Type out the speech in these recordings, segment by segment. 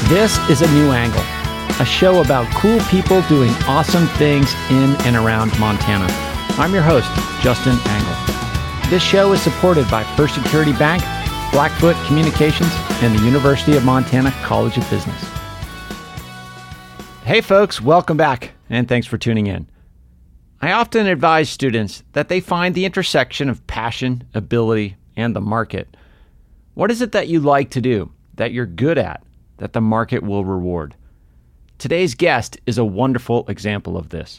This is A New Angle, a show about cool people doing awesome things in and around Montana. I'm your host, Justin Angle. This show is supported by First Security Bank, Blackfoot Communications, and the University of Montana College of Business. Hey folks, welcome back, and thanks for tuning in. I often advise students that they find the intersection of passion, ability, and the market. What is it that you like to do, that you're good at, that the market will reward? Today's guest is a wonderful example of this.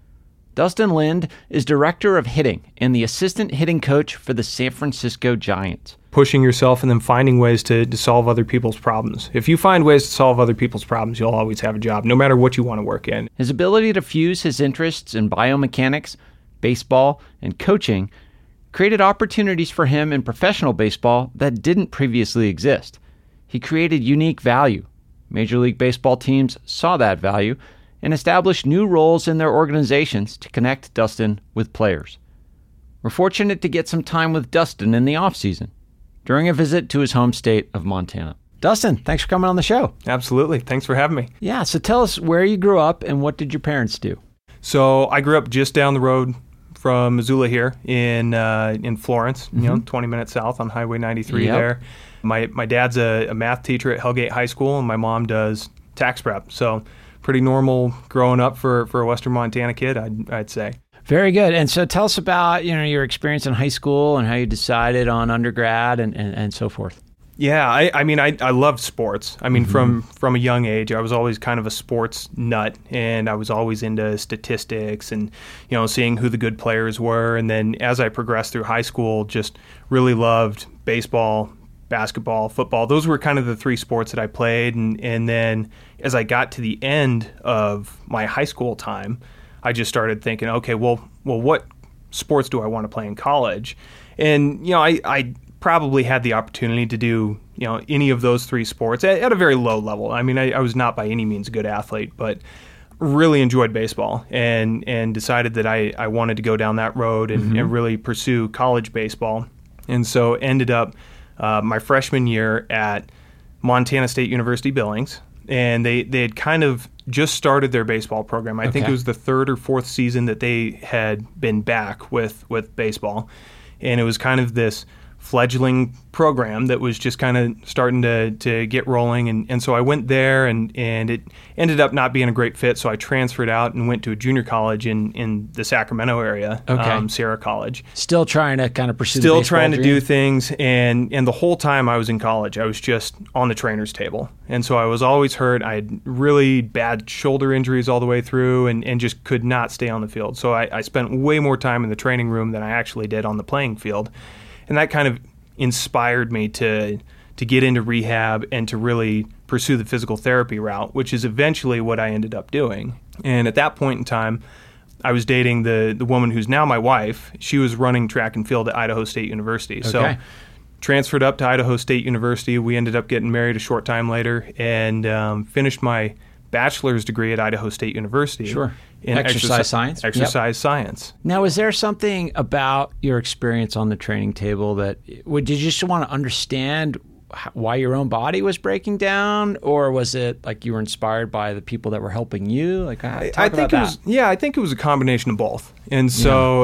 Dustin Lind is director of hitting and the assistant hitting coach for the San Francisco Giants. Pushing yourself and then finding ways to solve other people's problems. If you find ways to solve other people's problems, you'll always have a job, no matter what you want to work in. His ability to fuse his interests in biomechanics, baseball, and coaching created opportunities for him in professional baseball that didn't previously exist. He created unique value. Major League Baseball teams saw that value and established new roles in their organizations to connect Dustin with players. We're fortunate to get some time with Dustin in the offseason during a visit to his home state of Montana. Dustin, thanks for coming on the show. Absolutely. Thanks for having me. Yeah, so tell us where you grew up and what did your parents do? So I grew up just down the road from Missoula here in Florence, 20 minutes south on Highway 93 there. My dad's a math teacher at Hellgate High School, and my mom does tax prep. So pretty normal growing up for a Western Montana kid, I'd say. Very good. And so tell us about your experience in high school and how you decided on undergrad and so forth. Yeah, I love sports. From a young age, I was always kind of a sports nut, and I was always into statistics and, seeing who the good players were. And then as I progressed through high school, just really loved baseball, basketball, football. Those were kind of the three sports that I played. And then as I got to the end of my high school time, I just started thinking, okay, well, what sports do I want to play in college? And, I probably had the opportunity to do, any of those three sports at a very low level. I was not by any means a good athlete, but really enjoyed baseball and decided that I wanted to go down that road and really pursue college baseball. And so ended up my freshman year at Montana State University Billings, and they had kind of just started their baseball program. I think it was the third or fourth season that they had been back with baseball, and it was kind of this fledgling program that was just kind of starting to get rolling. And so I went there, and it ended up not being a great fit, so I transferred out and went to a junior college in the Sacramento area, Sierra College. Still trying to kind of pursue the baseball trying to dream? do things, and the whole time I was in college, I was just on the trainer's table. And so I was always hurt. I had really bad shoulder injuries all the way through and just could not stay on the field. So I spent way more time in the training room than I actually did on the playing field. And that kind of inspired me to get into rehab and to really pursue the physical therapy route, which is eventually what I ended up doing. And at that point in time, I was dating the woman who's now my wife. She was running track and field at Idaho State University. Okay. So transferred up to Idaho State University. We ended up getting married a short time later and finished my bachelor's degree at Idaho State University. Sure. In exercise science? Exercise science. Now, is there something about your experience on the training table that, did you just want to understand why your own body was breaking down, or was it like you were inspired by the people that were helping you? I think it was a combination of both. And so,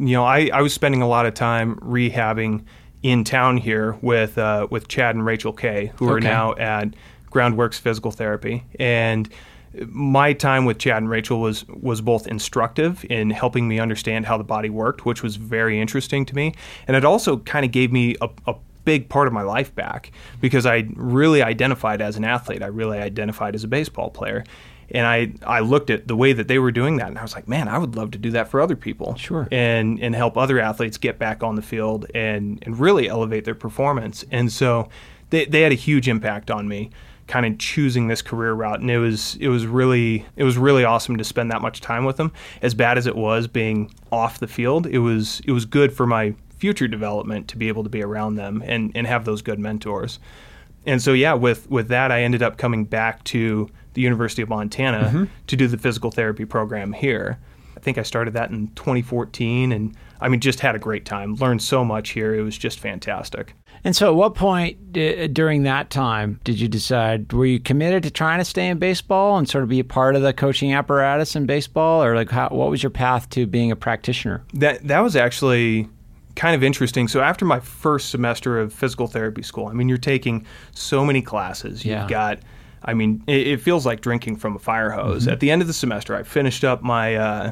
I was spending a lot of time rehabbing in town here with Chad and Rachel Kay, who are now at Groundworks Physical Therapy. And my time with Chad and Rachel was both instructive in helping me understand how the body worked, which was very interesting to me. And it also kind of gave me a big part of my life back, because I really identified as an athlete. I really identified as a baseball player. And I looked at the way that they were doing that, and I was like, man, I would love to do that for other people. Sure. And help other athletes get back on the field and really elevate their performance. And so they had a huge impact on me, kind of choosing this career route. And it was really awesome to spend that much time with them. As bad as it was being off the field, it was good for my future development to be able to be around them and have those good mentors. And so, with that, I ended up coming back to the University of Montana to do the physical therapy program here. I think I started that in 2014, and just had a great time. Learned so much here. It was just fantastic. And so at what point during that time did you decide, were you committed to trying to stay in baseball and sort of be a part of the coaching apparatus in baseball? Or like what was your path to being a practitioner? That was actually kind of interesting. So after my first semester of physical therapy school, I mean, you're taking so many classes. You've got, I mean, it feels like drinking from a fire hose. At the end of the semester, I finished up my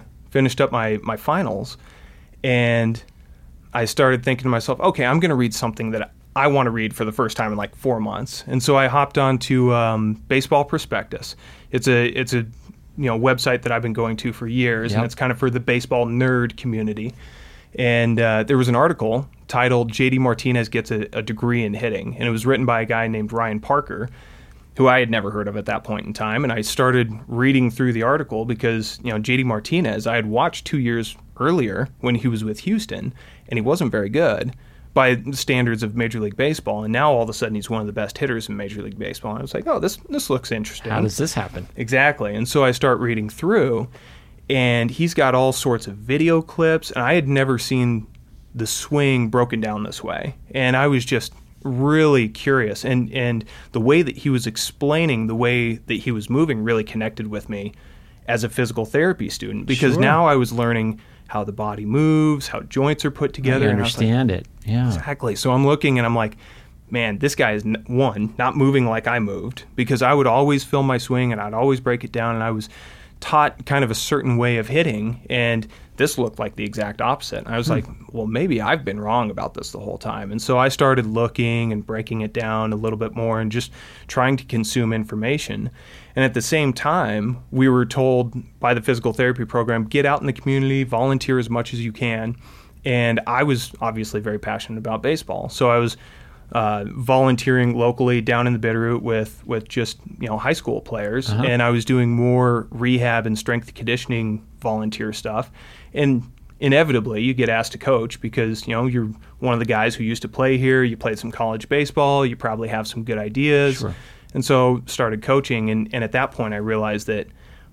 finals, and I started thinking to myself, okay, I'm going to read something that I want to read for the first time in like 4 months. And so I hopped on to Baseball Prospectus. It's a website that I've been going to for years, and it's kind of for the baseball nerd community. And there was an article titled J.D. Martinez Gets a Degree in Hitting, and it was written by a guy named Ryan Parker, who I had never heard of at that point in time. And I started reading through the article because, J.D. Martinez, I had watched 2 years earlier when he was with Houston, and he wasn't very good by the standards of Major League Baseball. And now all of a sudden he's one of the best hitters in Major League Baseball. And I was like, oh, this looks interesting. How does this happen? Exactly. And so I start reading through, and he's got all sorts of video clips, and I had never seen the swing broken down this way. And I was just really curious. And the way that he was explaining the way that he was moving really connected with me as a physical therapy student, because now I was learning how the body moves, how joints are put together. I understand it. Yeah. Exactly. So I'm looking and I'm like, man, this guy is, not moving like I moved, because I would always film my swing and I'd always break it down, and I was taught kind of a certain way of hitting, and this looked like the exact opposite. And I was like, well, maybe I've been wrong about this the whole time. And so I started looking and breaking it down a little bit more and just trying to consume information. And at the same time, we were told by the physical therapy program, get out in the community, volunteer as much as you can. And I was obviously very passionate about baseball. So I was volunteering locally down in the Bitterroot with just high school players, and I was doing more rehab and strength conditioning volunteer stuff. And inevitably, you get asked to coach because you're one of the guys who used to play here. You played some college baseball. You probably have some good ideas. Sure. And so started coaching, and at that point, I realized that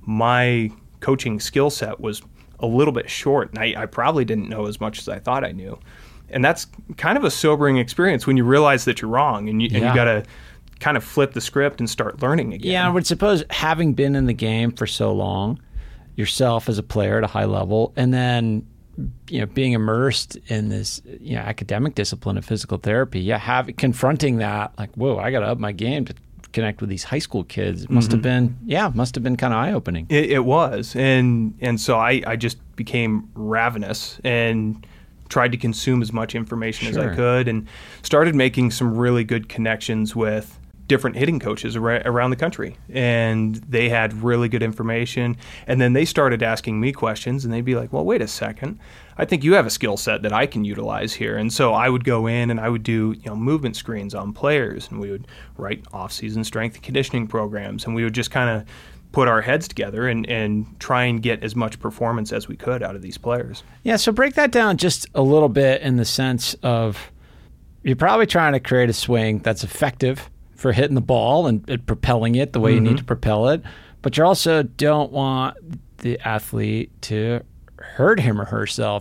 my coaching skill set was a little bit short, and I probably didn't know as much as I thought I knew. And that's kind of a sobering experience when you realize that you're wrong, and you got to kind of flip the script and start learning again. Yeah, I would suppose, having been in the game for so long, yourself as a player at a high level, and then being immersed in this academic discipline of physical therapy, confronting that, like, whoa, I got to up my game to connect with these high school kids. It must have been kind of eye-opening. It was, and so I just became ravenous and tried to consume as much information as I could, and started making some really good connections with different hitting coaches around the country. And they had really good information. And then they started asking me questions, and they'd be like, well, wait a second. I think you have a skill set that I can utilize here. And so I would go in and I would do movement screens on players, and we would write off-season strength and conditioning programs, and we would just kind of put our heads together and try and get as much performance as we could out of these players. Yeah, so break that down just a little bit in the sense of, you're probably trying to create a swing that's effective for hitting the ball and propelling it the way you need to propel it, but you also don't want the athlete to hurt him or herself.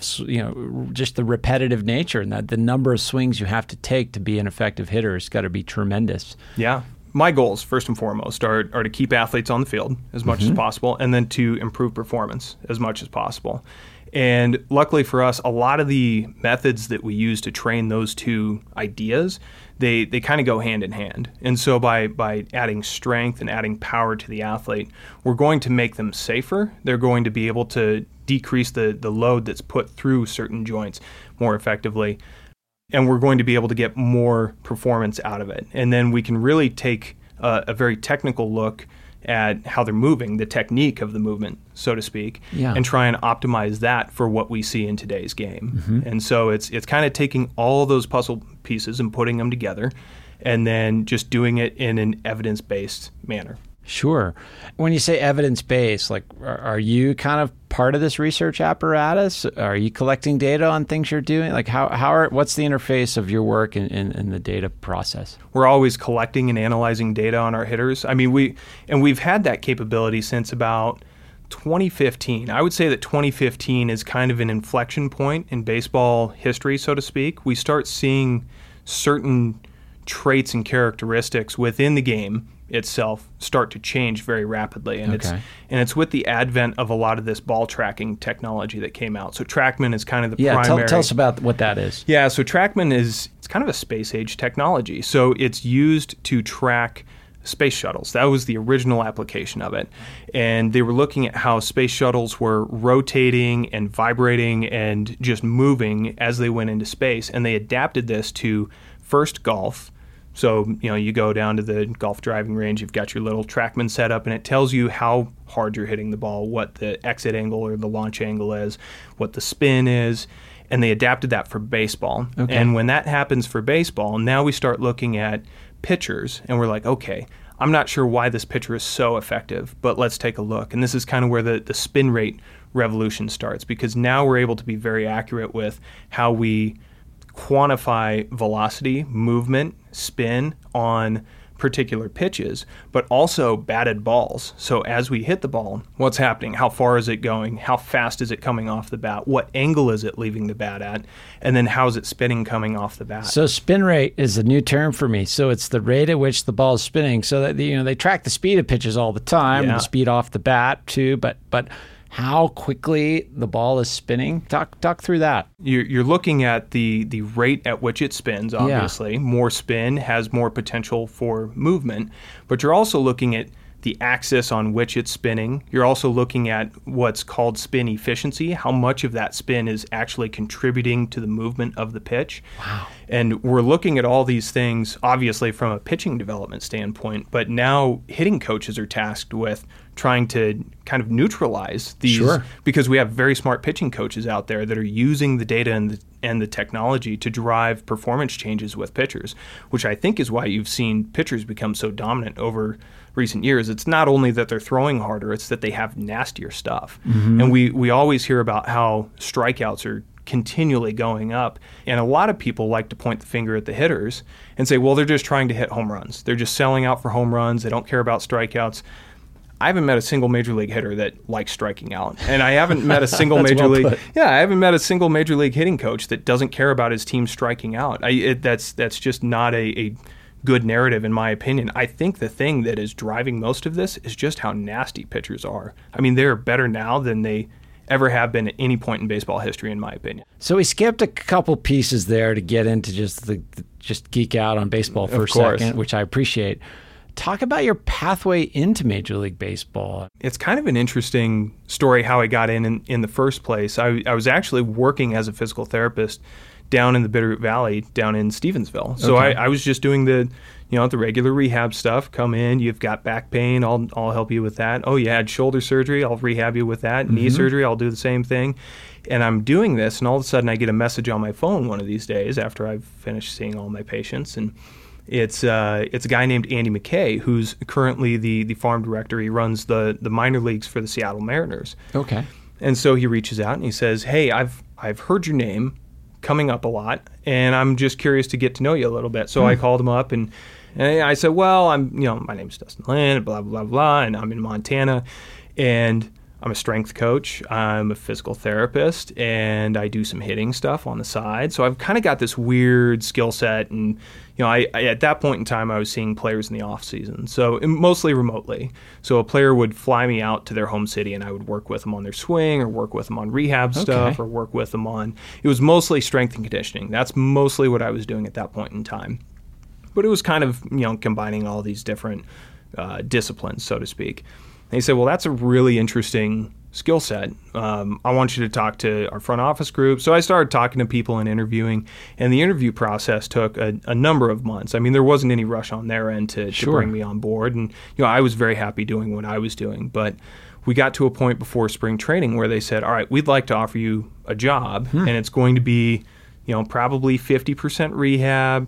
Just the repetitive nature, and that the number of swings you have to take to be an effective hitter has got to be tremendous. Yeah. My goals, first and foremost, are to keep athletes on the field as much as possible, and then to improve performance as much as possible. And luckily for us, a lot of the methods that we use to train those two ideas, they kind of go hand in hand. And so by adding strength and adding power to the athlete, we're going to make them safer. They're going to be able to decrease the load that's put through certain joints more effectively. And we're going to be able to get more performance out of it. And then we can really take a very technical look at how they're moving, the technique of the movement, so to speak, and try and optimize that for what we see in today's game. And so it's kind of taking all those puzzle pieces and putting them together, and then just doing it in an evidence-based manner. Sure. When you say evidence-based, like, are you kind of part of this research apparatus? Are you collecting data on things you're doing? Like, what's the interface of your work in the data process? We're always collecting and analyzing data on our hitters. I mean, we've had that capability since about 2015. I would say that 2015 is kind of an inflection point in baseball history, so to speak. We start seeing certain traits and characteristics within the game itself start to change very rapidly. And it's with the advent of a lot of this ball tracking technology that came out. So TrackMan is kind of the primary. Tell us about what that is. Yeah, so TrackMan it's kind of a space age technology. So it's used to track space shuttles. That was the original application of it. And they were looking at how space shuttles were rotating and vibrating and just moving as they went into space. And they adapted this to first golf. So, you go down to the golf driving range, you've got your little TrackMan set up, and it tells you how hard you're hitting the ball, what the exit angle or the launch angle is, what the spin is, and they adapted that for baseball. Okay. And when that happens for baseball, now we start looking at pitchers, and we're like, okay, I'm not sure why this pitcher is so effective, but let's take a look. And this is kind of where the spin rate revolution starts, because now we're able to be very accurate with how we quantify velocity, movement, spin on particular pitches, but also batted balls. So as we hit the ball, what's happening? How far is it going? How fast is it coming off the bat? What angle is it leaving the bat at? And then how is it spinning coming off the bat? So spin rate is a new term for me. So it's the rate at which the ball is spinning. So that they track the speed of pitches all the time, and the speed off the bat too, but how quickly the ball is spinning. Talk through that. You're looking at the rate at which it spins, obviously. Yeah. More spin has more potential for movement, but you're also looking at the axis on which it's spinning. You're also looking at what's called spin efficiency, how much of that spin is actually contributing to the movement of the pitch. Wow. And we're looking at all these things, obviously, from a pitching development standpoint, but now hitting coaches are tasked with trying to kind of neutralize these, because we have very smart pitching coaches out there that are using the data and the technology to drive performance changes with pitchers, which I think is why you've seen pitchers become so dominant over recent years. It's not only that they're throwing harder, it's that they have nastier stuff. Mm-hmm. And we always hear about how strikeouts are continually going up. And a lot of people like to point the finger at the hitters and say, well, they're just trying to hit home runs. They're just selling out for home runs. They don't care about strikeouts. I haven't met a single major league hitter that likes striking out, and I haven't met a single major league. Yeah, I haven't met a single major league hitting coach that doesn't care about his team striking out. That's just not a good narrative, in my opinion. I think the thing that is driving most of this is just how nasty pitchers are. I mean, they're better now than they ever have been at any point in baseball history, in my opinion. So we skipped a couple pieces there to get into just geek out on baseball for a second, which I appreciate. Talk about your pathway into Major League Baseball. It's kind of an interesting story how I got in the first place. I was actually working as a physical therapist down in the Bitterroot Valley, down in Stevensville. So I was just doing the regular rehab stuff. Come in, you've got back pain, I'll help you with that. Oh, you had shoulder surgery, I'll rehab you with that. Mm-hmm. Knee surgery, I'll do the same thing. And I'm doing this, and all of a sudden I get a message on my phone one of these days after I've finished seeing all my patients, and it's a guy named Andy McKay, who's currently the farm director. He runs the minor leagues for the Seattle Mariners. Okay. And so he reaches out and he says, "Hey, I've heard your name coming up a lot, and I'm just curious to get to know you a little bit." So I called him up and I said, "Well, my name's Dustin Lynn, blah blah blah, and I'm in Montana, and I'm a strength coach, I'm a physical therapist, and I do some hitting stuff on the side. So I've kind of got this weird skill set, and I at that point in time I was seeing players in the off season, so mostly remotely. So a player would fly me out to their home city, and I would work with them on their swing, or work with them on rehab stuff, or work with them on. It was mostly strength and conditioning. That's mostly what I was doing at that point in time. But it was kind of combining all these different disciplines, so to speak. And he said, "Well, that's a really interesting skill set. I want you to talk to our front office group." So I started talking to people and interviewing, and the interview process took a number of months. I mean, there wasn't any rush on their end to bring me on board, and I was very happy doing what I was doing. But we got to a point before spring training where they said, "All right, we'd like to offer you a job, and it's going to be, probably 50% rehab,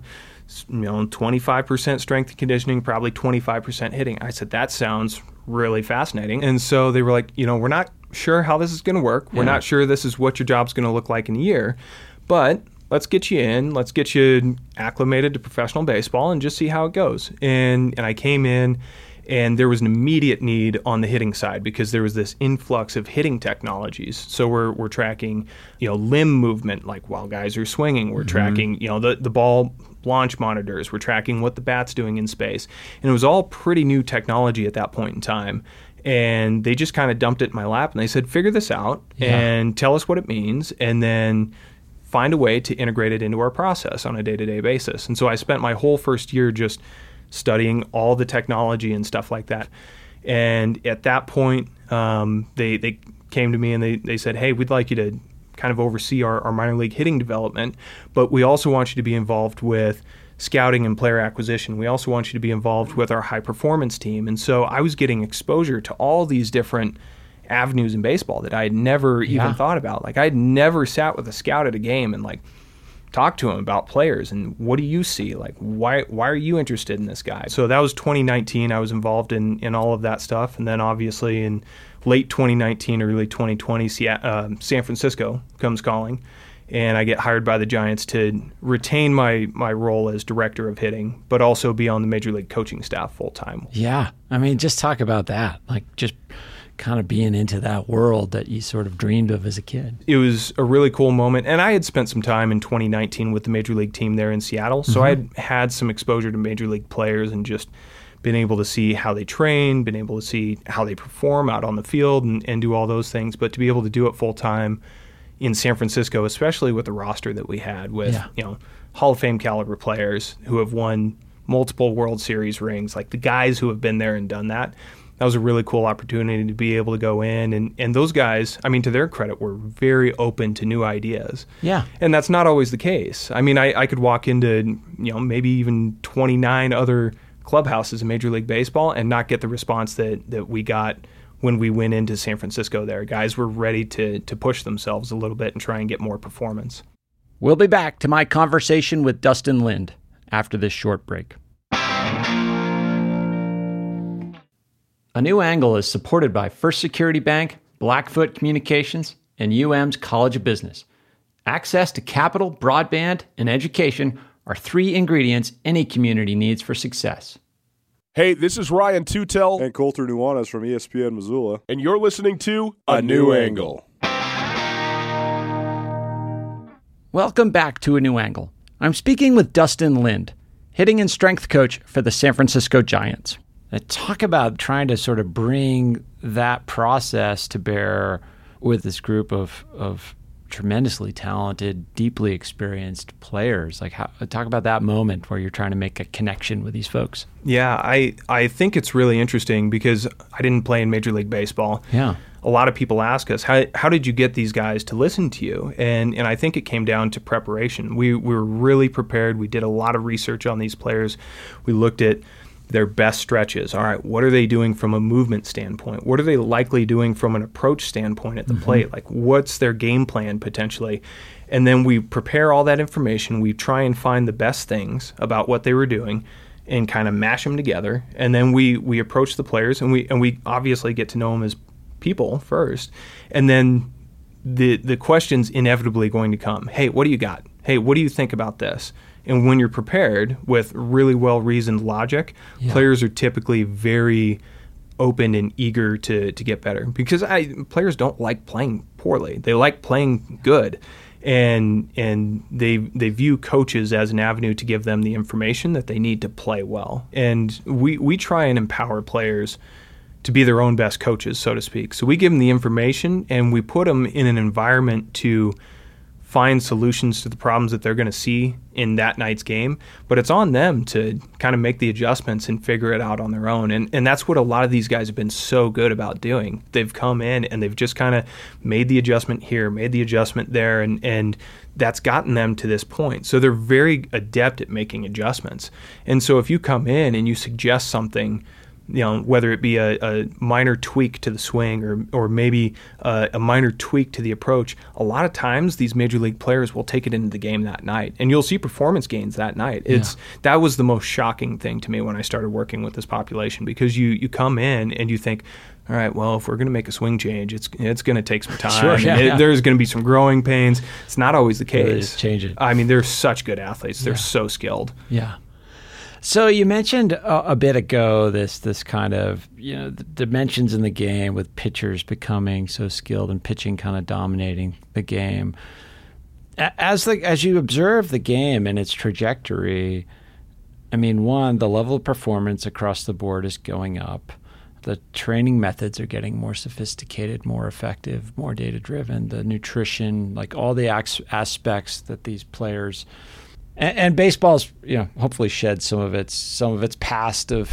25% strength and conditioning, probably 25% hitting." I said, "That sounds really fascinating." And so they were like, "We're not sure how this is going to work. We're not sure this is what your job's going to look like in a year, but let's get you in. Let's get you acclimated to professional baseball and just see how it goes." And I came in, And there was an immediate need on the hitting side because there was this influx of hitting technologies. So we're tracking, limb movement, like while guys are swinging. We're tracking, the ball launch monitors. We're tracking what the bat's doing in space. And it was all pretty new technology at that point in time. And they just kind of dumped it in my lap and they said, figure this out and tell us what it means, and then find a way to integrate it into our process on a day-to-day basis. And so I spent my whole first year just studying all the technology and stuff like that. And at that point, they came to me and they said, hey, we'd like you to kind of oversee our minor league hitting development, but we also want you to be involved with scouting and player acquisition. We also want you to be involved with our high performance team. And so I was getting exposure to all these different avenues in baseball that I had never even thought about. Like, I had never sat with a scout at a game and talk to him about players and what do you see? Like, why are you interested in this guy? So that was 2019. I was involved in all of that stuff. And then obviously in late 2019, early 2020, San Francisco comes calling, and I get hired by the Giants to retain my role as director of hitting, but also be on the Major League coaching staff full time. Yeah. I mean, just talk about that. Like, just kind of being into that world that you sort of dreamed of as a kid. It was a really cool moment. And I had spent some time in 2019 with the Major League team there in Seattle. So I had some exposure to Major League players and just been able to see how they train, been able to see how they perform out on the field and do all those things. But to be able to do it full time in San Francisco, especially with the roster that we had with, Hall of Fame caliber players who have won multiple World Series rings, like the guys who have been there and done that, that was a really cool opportunity to be able to go in. And those guys, I mean, to their credit, were very open to new ideas. Yeah. And that's not always the case. I mean, I could walk into, maybe even 29 other clubhouses in Major League Baseball and not get the response that we got when we went into San Francisco there. Guys were ready to push themselves a little bit and try and get more performance. We'll be back to my conversation with Dustin Lind after this short break. A New Angle is supported by First Security Bank, Blackfoot Communications, and UM's College of Business. Access to capital, broadband, and education are three ingredients any community needs for success. Hey, this is Ryan Tutel and Colter Nuanez from ESPN Missoula, and you're listening to A New Angle. Welcome back to A New Angle. I'm speaking with Dustin Lind, hitting and strength coach for the San Francisco Giants. Talk about trying to sort of bring that process to bear with this group of tremendously talented, deeply experienced players. Like, talk about that moment where you're trying to make a connection with these folks. Yeah, I think it's really interesting because I didn't play in Major League Baseball. Yeah. A lot of people ask us, how did you get these guys to listen to you? And I think it came down to preparation. We were really prepared. We did a lot of research on these players. We looked at their best stretches. All right, what are they doing from a movement standpoint? What are they likely doing from an approach standpoint at the plate? Like, what's their game plan potentially? And then we prepare all that information. We try and find the best things about what they were doing and kind of mash them together. And then we approach the players and we obviously get to know them as people first. And then the question's inevitably going to come. Hey, what do you got? Hey, what do you think about this? And when you're prepared with really well-reasoned logic, players are typically very open and eager to get better because players don't like playing poorly. They like playing good. And they view coaches as an avenue to give them the information that they need to play well. And we try and empower players to be their own best coaches, so to speak. So we give them the information and we put them in an environment to find solutions to the problems that they're going to see in that night's game, but it's on them to kind of make the adjustments and figure it out on their own. And that's what a lot of these guys have been so good about doing. They've come in and they've just kind of made the adjustment here, made the adjustment there, and that's gotten them to this point. So they're very adept at making adjustments. And so if you come in and you suggest something, whether it be a minor tweak to the swing or maybe a minor tweak to the approach, a lot of times these major league players will take it into the game that night, and you'll see performance gains that night. That was the most shocking thing to me when I started working with this population, because you come in and you think, all right, well, if we're going to make a swing change, it's going to take some time. Sure, there's going to be some growing pains. It's not always the case. Change it. I mean, they're such good athletes. They're so skilled. Yeah. So you mentioned a bit ago this kind of, the dimensions in the game with pitchers becoming so skilled and pitching kind of dominating the game. As you observe the game and its trajectory, I mean, one, the level of performance across the board is going up. The training methods are getting more sophisticated, more effective, more data-driven. The nutrition, like all the aspects that these players and baseball's, hopefully shed some of its past of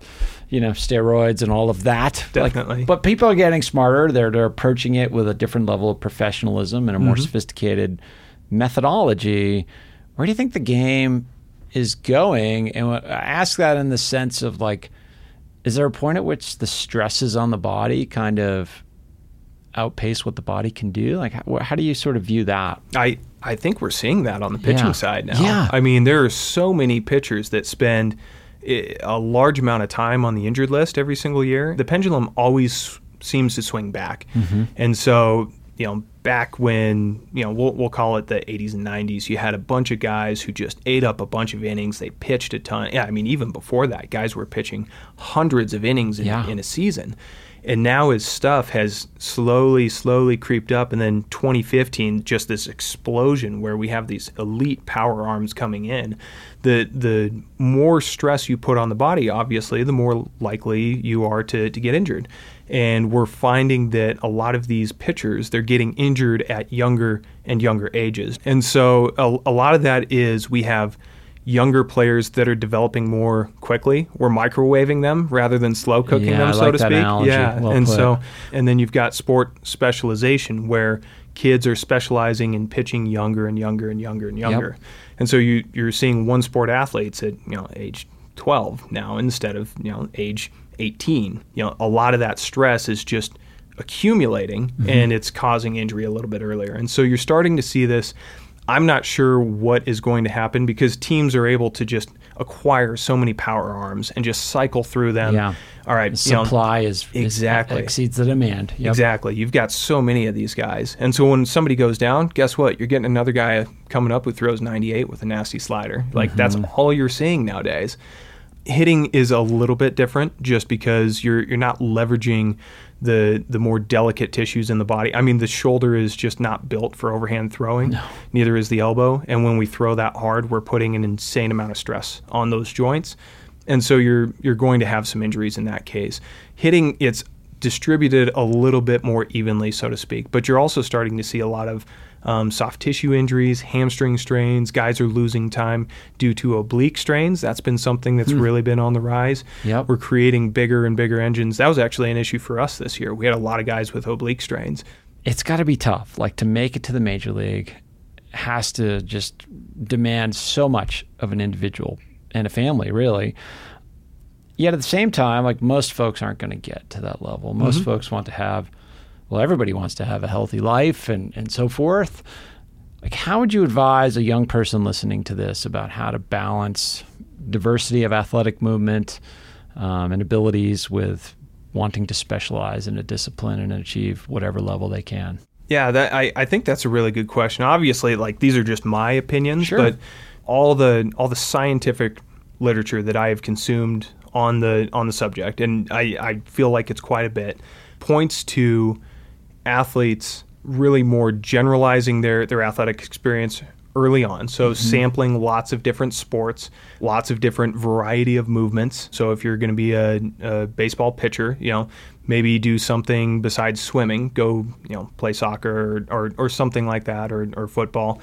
steroids and all of that. Definitely. But people are getting smarter. They're approaching it with a different level of professionalism and a more sophisticated methodology. Where do you think the game is going? And I ask that in the sense of is there a point at which the stresses on the body kind of outpace what the body can do? How do you sort of view that? I think we're seeing that on the pitching side now. Yeah. I mean, there are so many pitchers that spend a large amount of time on the injured list every single year. The pendulum always seems to swing back. And so, back when, we'll call it the 80s and 90s, you had a bunch of guys who just ate up a bunch of innings. They pitched a ton. Yeah, I mean, even before that, guys were pitching hundreds of innings in a season. And now his stuff has slowly creeped up. And then 2015, just this explosion where we have these elite power arms coming in. The more stress you put on the body, obviously, the more likely you are to get injured. And we're finding that a lot of these pitchers, they're getting injured at younger and younger ages. And so a lot of that is we have younger players that are developing more quickly. We're microwaving them rather than slow cooking them, so to speak. Analogy. Yeah, well and put. and then you've got sport specialization where kids are specializing in pitching younger and younger and younger and younger. Yep. And so you're seeing one sport athletes at age 12 now instead of age 18. A lot of that stress is just accumulating and it's causing injury a little bit earlier. And so you're starting to see this. I'm not sure what is going to happen because teams are able to just acquire so many power arms and just cycle through them. Yeah. All right. The supply exactly exceeds the demand. Yep. Exactly. You've got so many of these guys. And so when somebody goes down, guess what? You're getting another guy coming up who throws 98 with a nasty slider. That's all you're seeing nowadays. Hitting is a little bit different just because you're not leveraging the more delicate tissues in the body. I mean, the shoulder is just not built for overhand throwing. No. Neither is the elbow. And when we throw that hard, we're putting an insane amount of stress on those joints. And so you're going to have some injuries in that case. Hitting, it's distributed a little bit more evenly, so to speak. But you're also starting to see a lot of soft tissue injuries, hamstring strains. Guys are losing time due to oblique strains. That's been something that's really been on the rise. Yep. We're creating bigger and bigger engines. That was actually an issue for us this year. We had a lot of guys with oblique strains. It's got to be tough. To make it to the major league has to just demand so much of an individual and a family, really. Yet at the same time, most folks aren't going to get to that level. Most folks want to have, everybody wants to have a healthy life and so forth. How would you advise a young person listening to this about how to balance diversity of athletic movement and abilities with wanting to specialize in a discipline and achieve whatever level they can? Yeah, I think that's a really good question. Obviously, these are just my opinions, Sure. but all the scientific literature that I have consumed on the subject, and I feel like it's quite a bit, points to athletes really more generalizing their athletic experience early on. So sampling lots of different sports, lots of different variety of movements. So if you're going to be a baseball pitcher, maybe do something besides swimming, go, play soccer or something like that, or football,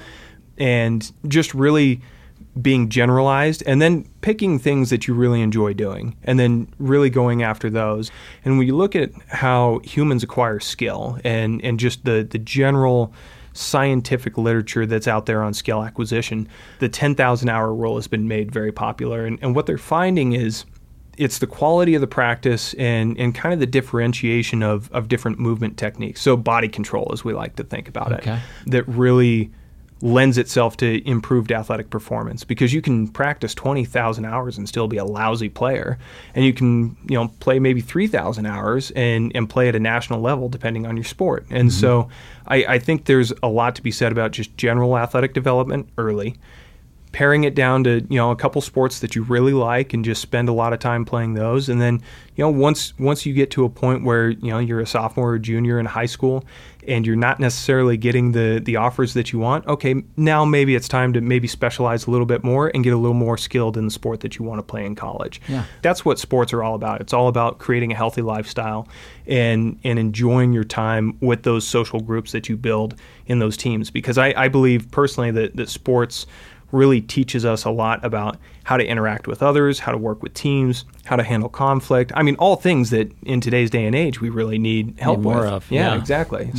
and just really being generalized, and then picking things that you really enjoy doing, and then really going after those. And when you look at how humans acquire skill and just the general scientific literature that's out there on skill acquisition, the 10,000 hour rule has been made very popular. And what they're finding is it's the quality of the practice and kind of the differentiation of different movement techniques. So body control, as we like to think about it, that really lends itself to improved athletic performance, because you can practice 20,000 hours and still be a lousy player, and you can play maybe 3,000 hours and play at a national level depending on your sport. And so I think there's a lot to be said about just general athletic development early, paring it down to, a couple sports that you really like and just spend a lot of time playing those. And then, once you get to a point where, you're a sophomore or junior in high school and you're not necessarily getting the offers that you want, okay, now maybe it's time to maybe specialize a little bit more and get a little more skilled in the sport that you want to play in college. Yeah. That's what sports are all about. It's all about creating a healthy lifestyle and enjoying your time with those social groups that you build in those teams. Because I believe personally that sports really teaches us a lot about how to interact with others, how to work with teams, how to handle conflict. I mean, all things that in today's day and age we really need help with. More of. Yeah, exactly.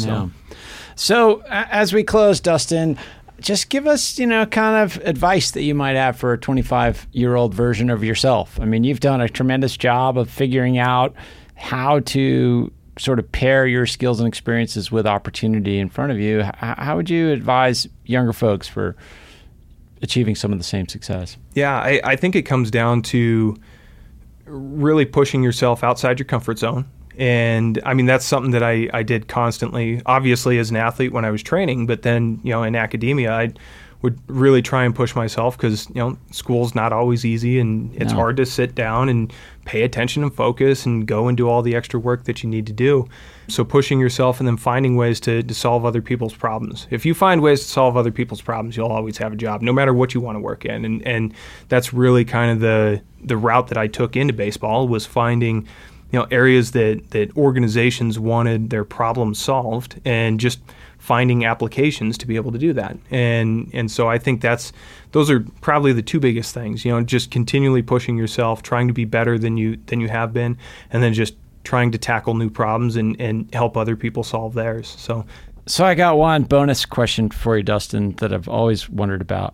So as we close, Dustin, just give us, kind of advice that you might have for a 25-year-old version of yourself. I mean, you've done a tremendous job of figuring out how to sort of pair your skills and experiences with opportunity in front of you. How would you advise younger folks for achieving some of the same success? Yeah, I think it comes down to really pushing yourself outside your comfort zone. And I mean, that's something that I did constantly, obviously as an athlete when I was training, but then, in academia, I would really try and push myself because, school's not always easy and it's hard to sit down and pay attention and focus and go and do all the extra work that you need to do. So pushing yourself and then finding ways to solve other people's problems. If you find ways to solve other people's problems, you'll always have a job, no matter what you want to work in. And that's really kind of the route that I took into baseball, was finding areas that organizations wanted their problems solved and just finding applications to be able to do that. And so I think those are probably the two biggest things, just continually pushing yourself, trying to be better than you have been, and then just trying to tackle new problems and help other people solve theirs. So I got one bonus question for you, Dustin, that I've always wondered about.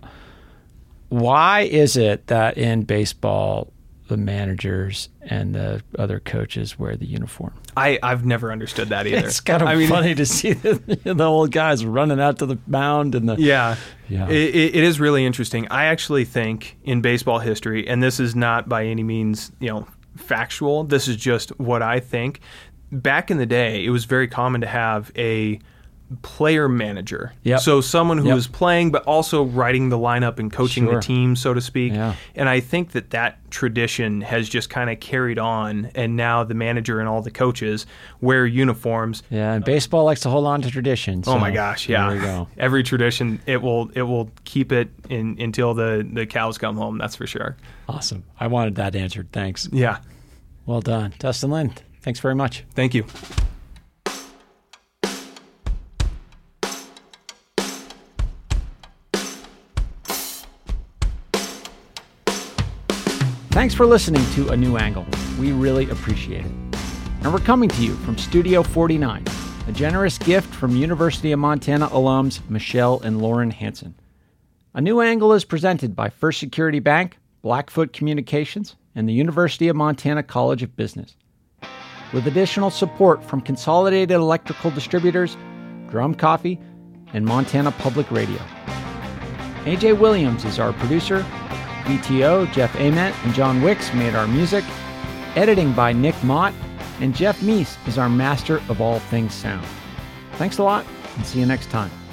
Why is it that in baseball the managers and the other coaches wear the uniform? I've never understood that either. It's kind of funny to see the old guys running out to the mound and Yeah. It is really interesting. I actually think in baseball history, and this is not by any means factual, this is just what I think. Back in the day, it was very common to have a player manager. Yep. So someone who was playing but also writing the lineup and coaching the team, so to speak. Yeah. And I think that tradition has just kind of carried on, and now the manager and all the coaches wear uniforms. Yeah, and baseball likes to hold on to tradition. So oh my gosh, yeah. There we go. Every tradition, it will keep it until the cows come home, that's for sure. Awesome. I wanted that answered. Thanks. Yeah. Well done. Dustin Lind, thanks very much. Thank you. Thanks for listening to A New Angle. We really appreciate it. And we're coming to you from Studio 49, a generous gift from University of Montana alums Michelle and Lauren Hansen. A New Angle is presented by First Security Bank, Blackfoot Communications, and the University of Montana College of Business, with additional support from Consolidated Electrical Distributors, Drum Coffee, and Montana Public Radio. AJ Williams is our producer. VTO, Jeff Ament, and John Wicks made our music. Editing by Nick Mott, and Jeff Meese is our master of all things sound. Thanks a lot, and see you next time.